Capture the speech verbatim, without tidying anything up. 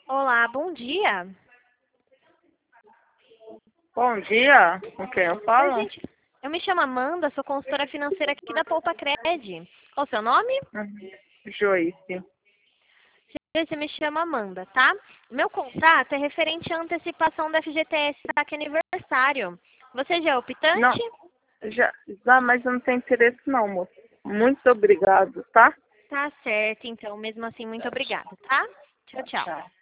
Olá, bom dia. Bom dia, com quem eu Oi, falo? gente. Eu me chamo Amanda, sou consultora financeira aqui da Poupa Cred. Qual o seu nome? Uhum. Joyce. Você me chama Amanda, tá? Meu contato é referente à antecipação da F G T S Saque Aniversário. Você já é optante? Não, já, já, mas eu não tenho interesse não, moço. Muito obrigado, tá? Tá certo, então, mesmo assim, muito obrigada, tá? Tchau, tchau. Tchau.